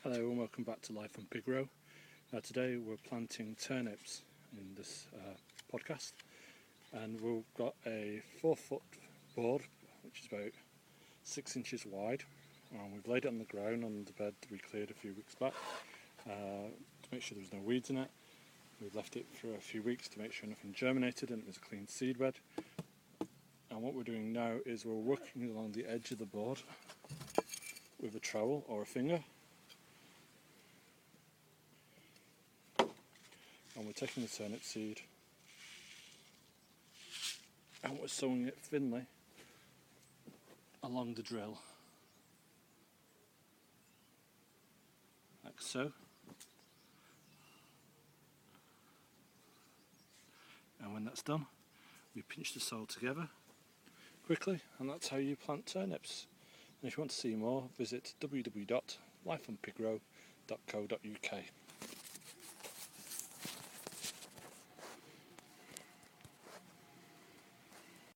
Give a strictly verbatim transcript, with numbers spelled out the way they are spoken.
Hello and welcome back to Life on Pig Row. Uh, today we're planting turnips in this uh, podcast, and we've got a four foot board which is about six inches wide, and we've laid it on the ground on the bed that we cleared a few weeks back uh, to make sure there's no weeds in it. We've left it for a few weeks to make sure nothing germinated and it was a clean seed bed. And what we're doing now is we're working along the edge of the board with a trowel or a finger. And we're taking the turnip seed and we're sowing it thinly along the drill, like so. And when that's done, we pinch the soil together quickly, and that's how you plant turnips. And if you want to see more, visit w w w dot life on pig row dot co dot u k.